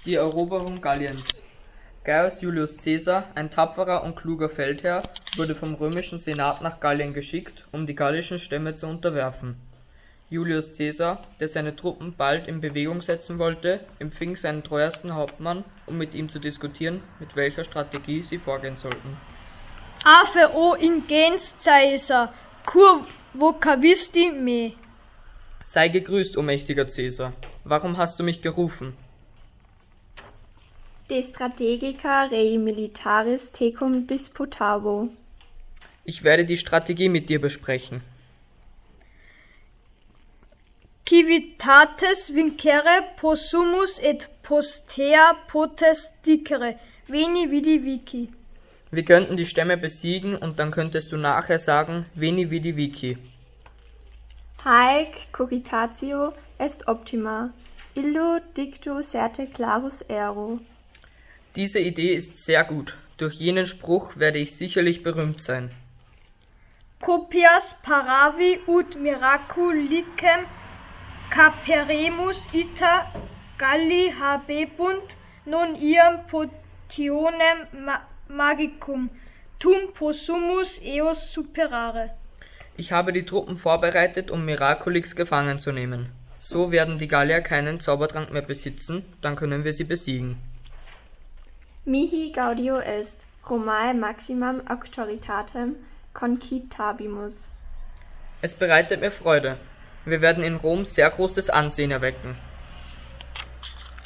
Die Eroberung Galliens. Gaius Julius Caesar, ein tapferer und kluger Feldherr, wurde vom römischen Senat nach Gallien geschickt, um die gallischen Stämme zu unterwerfen. Julius Caesar, der seine Truppen bald in Bewegung setzen wollte, empfing seinen treuesten Hauptmann, um mit ihm zu diskutieren, mit welcher Strategie sie vorgehen sollten. Ave o ingens Caesar, cur vocavisti me. Sei gegrüßt, o mächtiger Caesar. Warum hast du mich gerufen? De strategica rei militaris tecum disputavo. Ich werde die Strategie mit dir besprechen. Civitates vincere possumus et postea potes dicere. Veni vidi vici. Wir könnten die Stämme besiegen und dann könntest du nachher sagen, Veni vidi vici. Haec cogitatio est optima. Illo dictu certe clarus ero. Diese Idee ist sehr gut. Durch jenen Spruch werde ich sicherlich berühmt sein. Copias paravi ut miraculicem caperemus ita Galli habebunt non iam potionem magicum tum possumus eos superare. Ich habe die Truppen vorbereitet, um Miraculix gefangen zu nehmen. So werden die Gallier keinen Zaubertrank mehr besitzen, dann können wir sie besiegen. Mihi gaudio est, Romae maximam auctoritatem concitabimus. Es bereitet mir Freude. Wir werden in Rom sehr großes Ansehen erwecken.